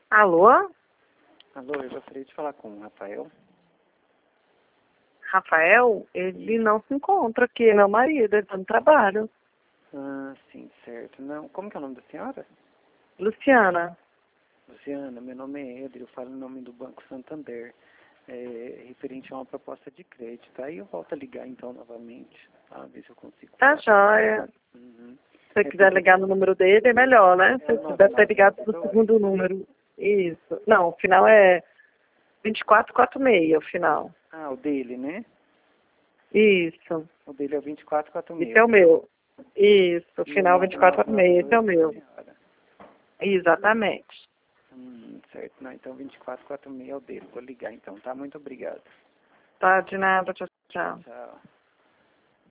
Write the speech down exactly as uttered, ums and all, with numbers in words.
Alô? Alô, eu gostaria de falar com o Rafael. Rafael, ele não se encontra aqui, é meu marido, ele está no trabalho. Ah, sim, certo. Não, como que é o nome da senhora? Luciana. Luciana, meu nome é Eder, eu falo em nome do Banco Santander, é, referente a uma proposta de crédito. Aí eu volto a ligar então novamente, tá? Ver se eu consigo Tá falar. joia. Uhum. Se você É quiser porque ligar no número dele, é melhor, né? é Se o você nove deve ter nove ligado nove pro dois. segundo número. Isso. Não, o final é vinte e quatro quarenta e seis, o final. Ah, o dele, né? Isso. O dele é o vinte e quatro quarenta e Esse é seis. o meu. Isso, o E o final nove vinte e quatro nove quarenta nove e seis, esse é o dois da meu. senhora. Exatamente. Hum, certo. Não, então vinte e quatro quarenta e seis é o dele. Vou ligar então, tá? Muito obrigado. Tá, de nada, tchau, Tchau, tchau. tchau.